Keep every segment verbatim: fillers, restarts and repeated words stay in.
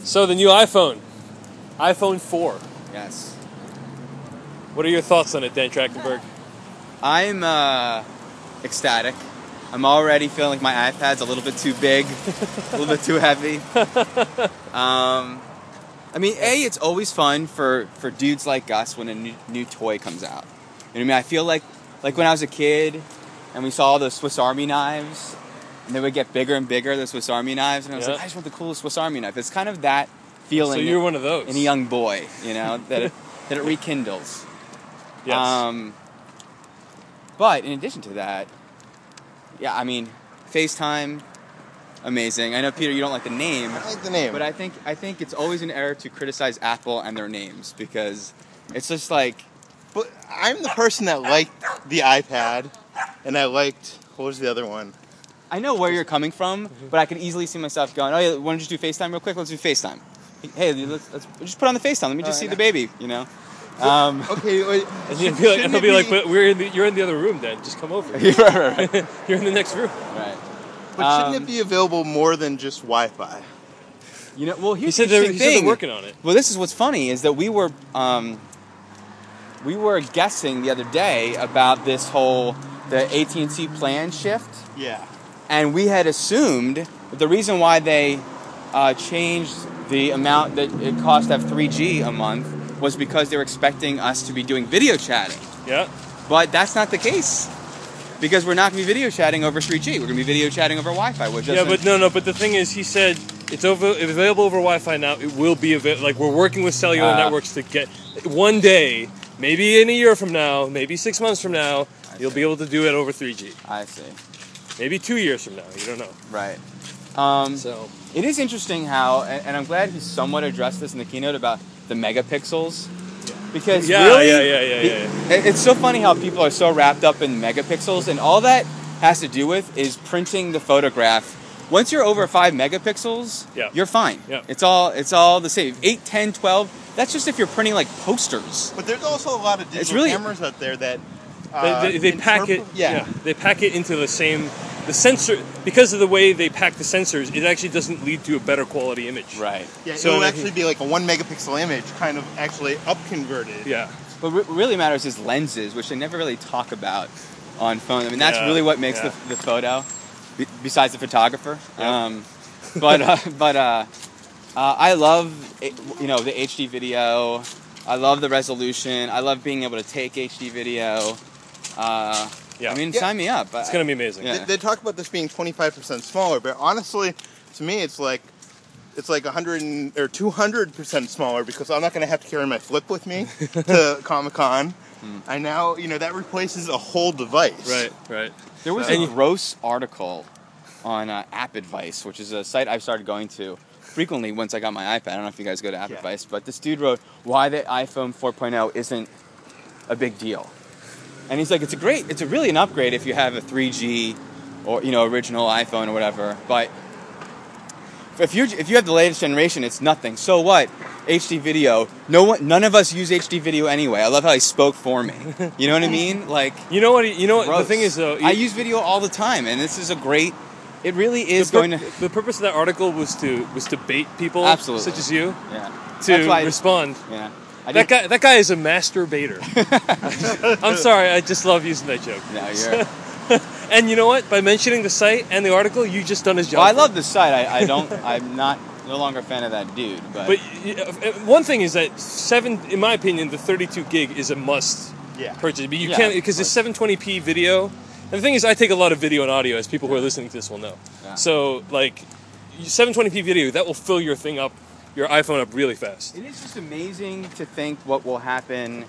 So the new iPhone, iPhone four. Yes. What are your thoughts on it, Dan Trachtenberg? I'm uh, ecstatic. I'm already feeling like my iPad's a little bit too big, a little bit too heavy. Um, I mean, A, it's always fun for, for dudes like us when a new, new toy comes out. You know what I mean? I feel like like when I was a kid and we saw all those Swiss Army knives, and they would get bigger and bigger, the Swiss Army knives, and I was Yeah. like, I just want the coolest Swiss Army knife. It's kind of that feeling. So you're one of those. In a young boy, you know, that it, that it rekindles. Yes. Um, but in addition to that, yeah, I mean, FaceTime, amazing. I know, Peter, you don't like the name. I like the name. But I think I think it's always an error to criticize Apple and their names because it's just like... But I'm the person that liked the iPad, and I liked, what was the other one? I know where you're coming from, but I could easily see myself going, oh, yeah, why don't you just do FaceTime real quick? Let's do FaceTime. Hey, let's, let's just put on the FaceTime. Let me just Oh, see I the know. baby, you know? Um, Okay, wait. And he'll be like, and he'll be like, but we're in the, you're in the other room, Dan. Just come over. right, right, right. You're in the next room. right. But shouldn't Um, it be available more than just Wi-Fi? You know, well, He here's said, the they're, interesting he said they're thing. working on it. Well, this is what's funny is that we were um, we were guessing the other day about this whole the A T and T plan shift, Yeah. and we had assumed that the reason why they uh, changed the amount that it cost to have three G a month was because they were expecting us to be doing video chatting. Yeah. But that's not the case. Because we're not going to be video chatting over three G. We're going to be video chatting over Wi-Fi. Which Yeah, but no, no. But the thing is, he said it's over, it's available over Wi-Fi now. It will be available. Like, we're working with cellular Uh, networks to get one day, maybe in a year from now, maybe six months from now, you'll be able to do it over three G. I see. Maybe two years from now. You don't know. Right. Um, So It is interesting how, and, and I'm glad he somewhat addressed this in the keynote about the megapixels. Because Yeah, really, yeah, yeah, yeah, the- yeah, it- it's so funny how people are so wrapped up in megapixels, and all that has to do with is printing the photograph. Once you're over five megapixels, Yeah. you're fine. Yeah. It's all it's all the same. eight, ten, twelve, that's just if you're printing like posters. But there's also a lot of digital It's really- cameras out there that they, uh, they, they pack it. interpret- Yeah. They pack it into the same. The sensor, because of the way they pack the sensors, it actually doesn't lead to a better quality image. Right. Yeah, So it'll that- actually be like a one megapixel image, kind of actually up converted. Yeah. What re- really matters is lenses, which they never really talk about on phone. I mean, that's Yeah, really what makes yeah. the, the photo, be, besides the photographer. Yeah. Um, but uh, but uh, uh, I love it, you know the H D video. I love the resolution. I love being able to take H D video. Uh, Yeah. I mean, Yeah. sign me up. It's gonna be amazing. Yeah. They, they talk about this being twenty-five percent smaller, but honestly, to me, it's like it's like one hundred and, or two hundred percent smaller because I'm not going to have to carry my flip with me to Comic Con. I now, you know, that replaces a whole device. Right. Right. There was And a you- gross article on uh, App Advice, which is a site I've started going to frequently once I got my iPad. I don't know if you guys go to App Yeah. Advice, but this dude wrote why the iPhone four point oh isn't a big deal. And he's like, it's a great, it's a really an upgrade if you have a three G or, you know, original iPhone or whatever. But if you if you have the latest generation, it's nothing. So what? H D video. No one, none of us use H D video anyway. I love how he spoke for me. You know what I mean? Like, You know what? You know what? The gross. thing is, though, I you- use video all the time, and this is a great. It really is the, pur- going to. the purpose of that article was to was to bait people, Absolutely. such as you, Yeah. to That's why- respond. Yeah. I That did- guy, that guy is a master baiter. I'm sorry, I just love using that joke. No, you're. And you know what? By mentioning the site and the article, you just done his job. Well, I for love him. the site. I, I don't. I'm not no longer a fan of that dude. But, But uh, one thing is that seven, in my opinion, the thirty-two gig is a must Yeah. purchase. But you Yeah, can't of because it's course. seven twenty p video. And the thing is, I take a lot of video and audio, as people who are listening to this will know. Yeah. So, like, seven twenty p video, that will fill your thing up, your iPhone up really fast. it is just amazing to think what will happen.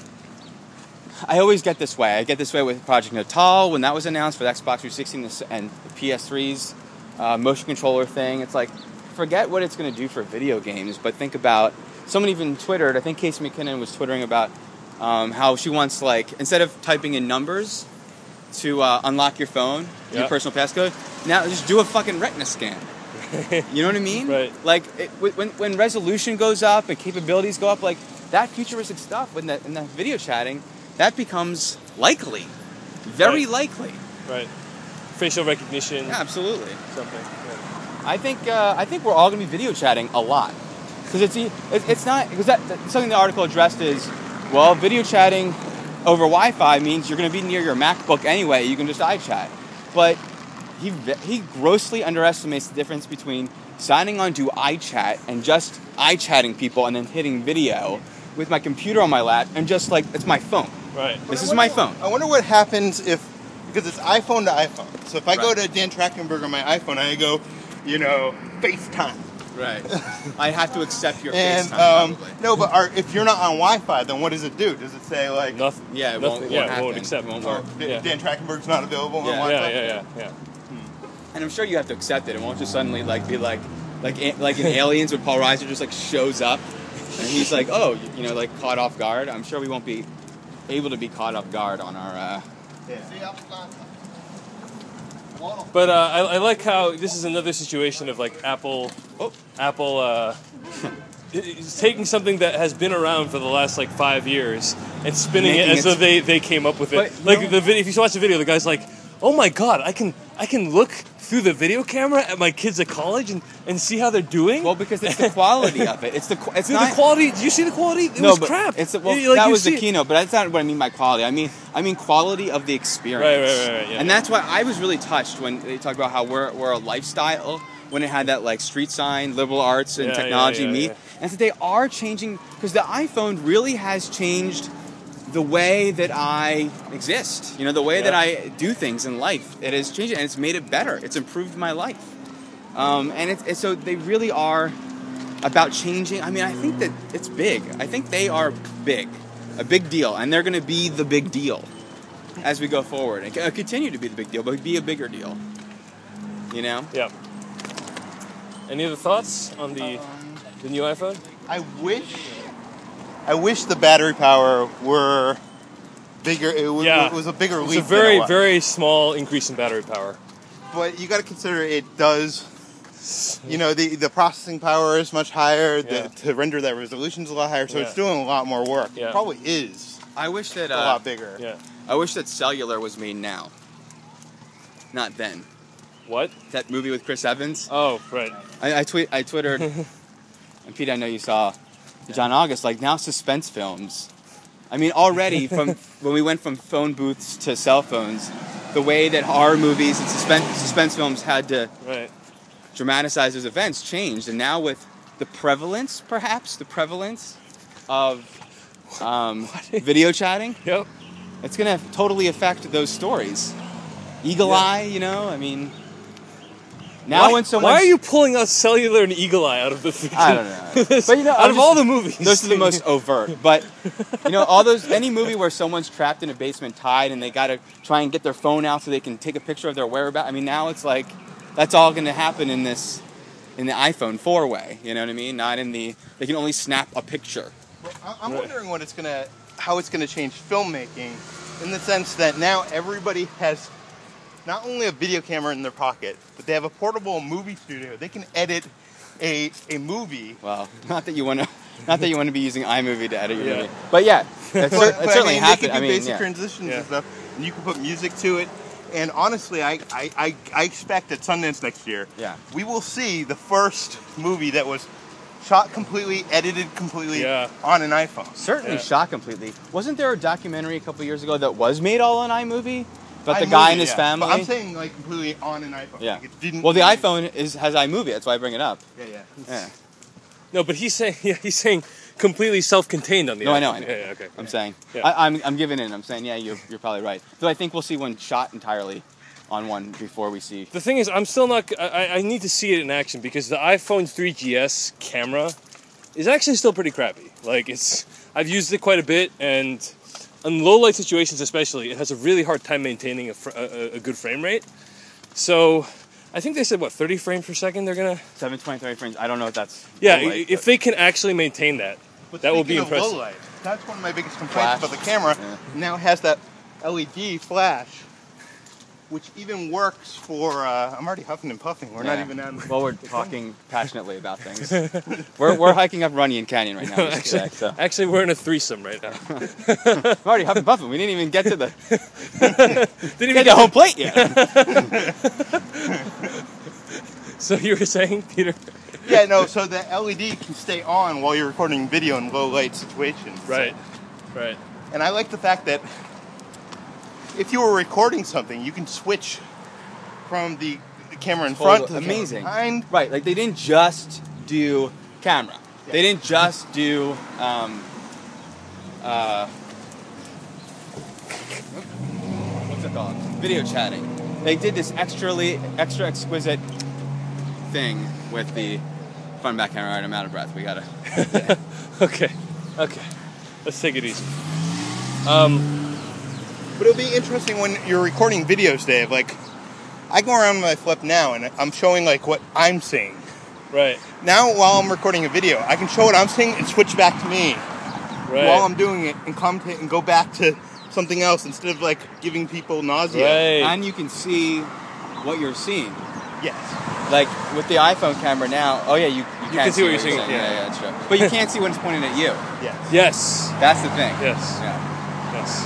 I always get this way. I get this way with Project Natal when that was announced for the Xbox three sixty and the P S three's uh, motion controller thing. It's like, forget what it's going to do for video games, but think about, someone even Twittered, I think Casey McKinnon was Twittering about um, how she wants, like, instead of typing in numbers to uh, unlock your phone, Yeah. your personal passcode, now just do a fucking retina scan. You know what I mean? Right. Like, it, when, when resolution goes up and capabilities go up, like, that futuristic stuff in that, in that video chatting, that becomes likely. Very Right. likely. Right. Facial recognition, Yeah, absolutely. something. Yeah. I think uh, I think we're all going to be video chatting a lot because it's e- it- it's not because that, that something the article addressed is well, video chatting over Wi-Fi means you're going to be near your MacBook anyway. You can just iChat, but he he grossly underestimates the difference between signing on to iChat and just iChatting people and then hitting video with my computer on my lap and just like it's my phone. Right. But This I is wonder- my phone. I wonder what happens if, because it's iPhone to iPhone. So if I go Right. to Dan Trachtenberg on my iPhone, I go, you know, FaceTime. Right. I have to accept your And FaceTime um, probably. no, but are, if you're not on Wi-Fi, then what does it do? Does it say like, Nothing. Yeah, it nothing, won't, won't yeah, happen. won't accept. It won't oh, work. Dan, Yeah. Dan Trachtenberg's not available on Yeah. Wi-Fi? Yeah, yeah, yeah, yeah. And I'm sure you have to accept it. It won't just suddenly like be like like like in Aliens when Paul Reiser just like shows up and he's like, oh, you know, like caught off guard. I'm sure we won't be able to be caught off guard on our. Uh, Yeah. But uh, I, I like how this is another situation of like Apple, oh, Apple uh, is taking something that has been around for the last like five years and spinning it Making as it- though they, they came up with it. But, you Like know- the video, if you watch the video, the guy's like, "Oh my god, I can I can look through the video camera at my kids at college and, and see how they're doing." well, because it's the quality of it. It's the qu- it's Dude, not the quality. Did you see the quality? It no, was but crap. It's well, You- like, that you was see the it- keynote, but that's not what I mean by quality. I mean I mean quality of the experience. Right, right, right, right, yeah. And that's why I was really touched when they talked about how we're we're a lifestyle when it had that like street sign, liberal arts and Yeah, yeah, technology yeah, meet, yeah. and that they are changing because the iPhone really has changed the way that I exist. You know, the way Yeah. that I do things in life. It has changed it and it's made it better. It's improved my life. Um, and it's, it's so they really are about changing. I mean, I think that it's big. I think they are big, a big deal, and they're going to be the big deal as we go forward and c- continue to be the big deal, but be a bigger deal. You know? Yeah. Any other thoughts on the the new iPhone? I wish, I wish the battery power were bigger. It was, Yeah. it was a bigger It's leap. a very than it was. very small increase in battery power. But you got to consider it does. You know, the the processing power is much higher. Yeah. The, to render that resolution is a lot higher, so Yeah. it's doing a lot more work. Yeah. It probably is I wish that a uh, lot bigger. Yeah. I wish that cellular was made now, not then. What? That movie with Chris Evans. Oh, right. I, I tweet. I twittered, and Pete, I know you saw John August. Like now, suspense films. I mean, already from when we went from phone booths to cell phones, the way that horror movies and suspense suspense films had to Right. dramatize those events changed, and now with the prevalence, perhaps the prevalence of um, video chatting, Yep. it's going to totally affect those stories. Eagle Yeah. Eye, you know. I mean, now why, when someone why are you pulling out Cellular and Eagle Eye out of the freaking, I don't know. But, you know, out I'm of just- all the movies? Those are the most overt. But, you know, all those, any movie where someone's trapped in a basement tied and they got to try and get their phone out so they can take a picture of their whereabouts. I mean, now it's like, that's all going to happen in this, in the iPhone four way. You know what I mean? Not in the, they can only snap a picture. Well, I- I'm Right. wondering what it's gonna, how it's gonna change filmmaking, in the sense that now everybody has not only a video camera in their pocket, but they have a portable movie studio. They can edit a a movie. Well, not that you want to, not that you want to be using iMovie to edit your Yeah. movie. But yeah, that's, But, it but certainly I mean, happened. they can do I mean, basic yeah. transitions Yeah. and stuff, and you can put music to it. And honestly, I, I, I, I expect at Sundance next year, Yeah. we will see the first movie that was shot completely, edited completely Yeah. on an iPhone. Certainly Yeah. shot completely. Wasn't there a documentary a couple years ago that was made all on iMovie about the iMovie, guy and his yeah. family? But I'm saying like completely on an iPhone. Yeah. Like, it didn't Well, the use- iPhone is has iMovie. That's why I bring it up. Yeah, yeah. Yeah. No, but he's saying yeah, he's saying completely self-contained on the. No, I know, iPhone. I know. Yeah, yeah, okay. I'm saying. Yeah. I, I'm I'm giving in. I'm saying yeah, you're you're probably right. Though I think we'll see one shot entirely on one before we see. The thing is, I'm still not. I, I- I need to see it in action because the iPhone three G S camera is actually still pretty crappy. Like it's, I've used it quite a bit, and in low light situations especially, it has a really hard time maintaining a, fr- a, a good frame rate. So, I think they said what thirty frames per second they're gonna. seven twenty-three frames. I don't know if that's. Yeah, low light, if but- they can actually maintain that, But that will be speaking of impressive. low light, that's one of my biggest complaints Flash. about the camera. Yeah. Now it has that L E D flash, which even works for. Uh, I'm already huffing and puffing. We're not Yeah. even on. Well, we're talking passionately about things. we're we're hiking up Runyon Canyon right now. Just actually, today, so. actually, we're in a threesome right now. I'm already huffing puffing. We didn't even get to the Didn't get even to home plate yet. So you were saying, Peter? Yeah, no. So the L E D can stay on while you're recording video in low light situations. Right. Right. And I like the fact that if you were recording something, you can switch from the camera in front to the amazing. camera behind. Right, like they didn't just do camera. Yeah. They didn't just do um, uh, what's it called? Video chatting. They did this extrally extra exquisite thing with the front and back camera. All right, I'm out of breath. We gotta. Okay. Okay. Let's take it easy. Um. But it'll be interesting when you're recording videos, Dave. Like, I go around with my flip now, and I'm showing like what I'm seeing. Right. Now, while I'm recording a video, I can show what I'm seeing and switch back to me Right. while I'm doing it, and commentate and go back to something else instead of like giving people nausea. Right. And you can see what you're seeing. Yes. Like with the iPhone camera now. Oh yeah, you you, can can't see what you're saying. seeing, Yeah, yeah. yeah, that's true. But you can't see when it's pointing at you. Yes. Yes. That's the thing. Yes. Yeah. Yes.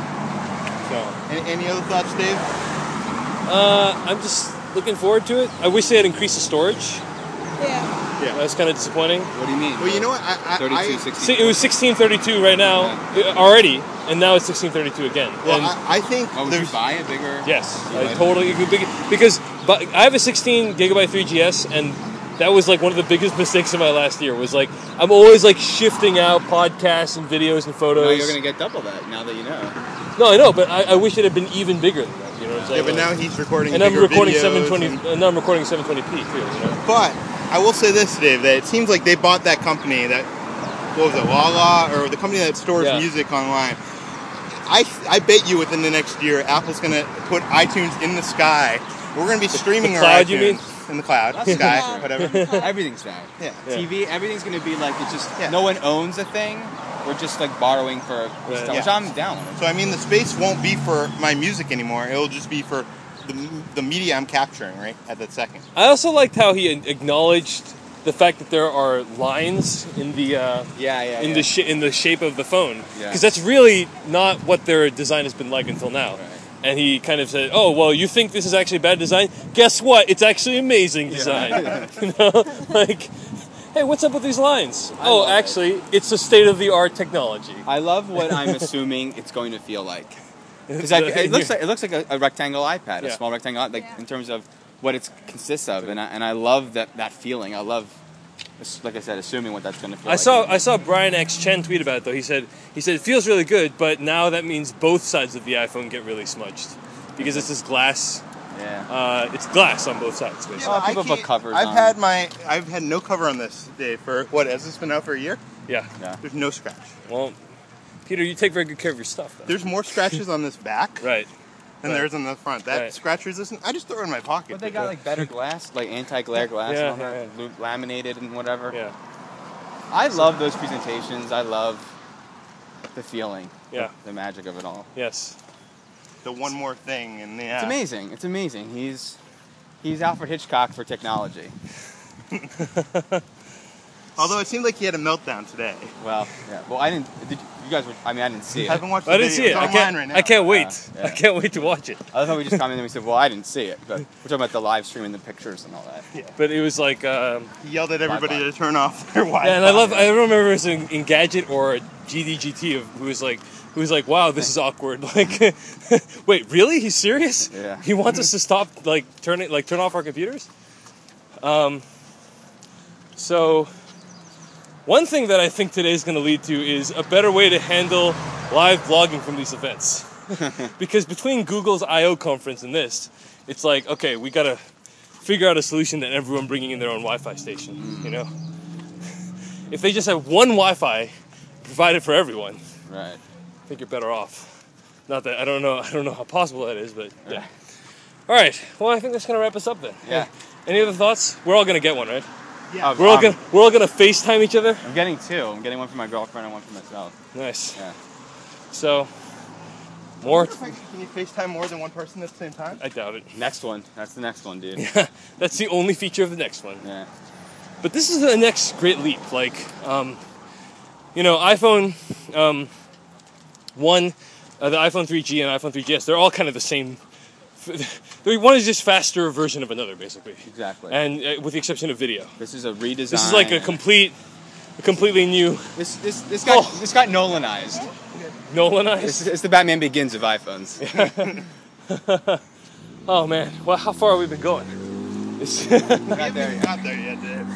So. Any, any other thoughts, Dave? Uh, I'm just looking forward to it. I wish they had increased the storage. Yeah. That was kind of disappointing. What do you mean? Well, you know what? I, I, thirty-two, I, sixty. See, it was sixteen thirty-two right now uh, already, and now it's sixteen thirty-two again. well, and I, I think Oh, would you there's. buy a bigger? yes, You I would? totally because but I have a sixteen gigabyte three G S, and that was like one of the biggest mistakes of my last year. Was like I'm always like shifting out podcasts and videos and photos. No, you're gonna get double that now that you know. No, I know, but I, I wish it had been even bigger than that. You know what I'm Yeah, saying? but now he's recording. and I'm bigger recording videos seven twenty, and- and now I'm recording seven twenty p too. You know? But I will say this, Dave, that it seems like they bought that company that, what was it, Lala, or the company that stores Yeah. music online. I I bet you within the next year, Apple's going to put iTunes in the sky. We're going to be streaming the our cloud, iTunes you mean? in the cloud, That's sky, fine. whatever. Everything's bad. Yeah. Yeah. T V, everything's gonna be like it's just Yeah. no one owns a thing. We're just like borrowing for Right. stuff, which Yeah. I'm down with. So I mean, the space won't be for my music anymore. It'll just be for the the media I'm capturing right at that second. I also liked how he acknowledged the fact that there are lines in the uh, Yeah, yeah. in yeah. the sh- in the shape of the phone, Yeah. because that's really not what their design has been like until now. Right. And he kind of said, "Oh, well, you think this is actually bad design? Guess what? It's actually amazing design." You know, like, hey, what's up with these lines? I oh, love it. actually, it's a state of the art technology. I love what I'm assuming it's going to feel like. Because The- it looks like it looks like a, a rectangle iPad, a Yeah. small rectangle, like Yeah. in terms of what it consists of, and I, and I love that that feeling. I love, like I said, assuming what that's going to feel I like. saw I saw Brian X Chen tweet about it though. He said he said it feels really good, but now that means both sides of the iPhone get really smudged because it's this glass. Yeah. Uh, it's glass on both sides, basically. Yeah. I people put can't- covers I've on had my I've had no cover on this, Dave. For what has this been out for a year? Yeah. Yeah. There's no scratch. Well, Peter, you take very good care of your stuff, though. There's more scratches on this back Right. than Right. there is on the front. That Right. scratch resistant. I just throw it in my pocket. But they got like better glass, like anti-glare glass, Yeah, and all yeah, that, lu- laminated and whatever. Yeah. I love those presentations. I love the feeling, Yeah. the, the magic of it all. Yes. the one more thing, and yeah, It's amazing. It's amazing. He's he's Alfred Hitchcock for technology. Although it seemed like he had a meltdown today. Well, yeah. Well, I didn't. Did you guys? Were, I mean, I didn't see I it. haven't watched. The I didn't video. see it. It's I online can't. right now. I can't wait. Yeah, yeah. I can't wait to watch it. I thought we just commented and we said, "Well, I didn't see it," but we're talking about the live stream and the pictures and all that. But it was like, um, He yelled at everybody Wi-Fi. to turn off their Wi-Fi. yeah, and I love. I don't remember if it was in, in Gadget or G D G T of who was like, who was like, wow, this is awkward. Like, wait, really? He's serious? Yeah. He wants us to stop, like, turn it, like, turn off our computers. Um. So, one thing that I think today is going to lead to is a better way to handle live blogging from these events. Because between Google's I O conference and this, it's like, okay, we got to figure out a solution that everyone bringing in their own Wi-Fi station, you know? If they just have one Wi-Fi provided for everyone, Right. I think you're better off. Not that I don't know I don't know how possible that is, but yeah. Right. All right. Well, I think that's gonna wrap us up then. Yeah. Any other thoughts? We're all gonna get one, right? Yeah. Oh, We're all um, gonna we're all gonna FaceTime each other. I'm getting two. I'm getting one for my girlfriend and one for myself. Nice. Yeah. So more. Can you FaceTime more than one person at the same time? I doubt it. Next one. That's the next one, dude. That's the only feature of the next one. Yeah. But this is the next great leap. Like, um, you know, iPhone um, one, uh, the iPhone three G and iPhone three G S, they're all kind of the same one is just faster version of another, basically. Exactly. And uh, with the exception of video, this is a redesign. this is like a complete, a completely new This this this got Oh. this got Nolanized. Nolanized. It's, it's the Batman Begins of iPhones. Oh man, well, how far have we been going? It's Not there yet. Not there yet, Dave.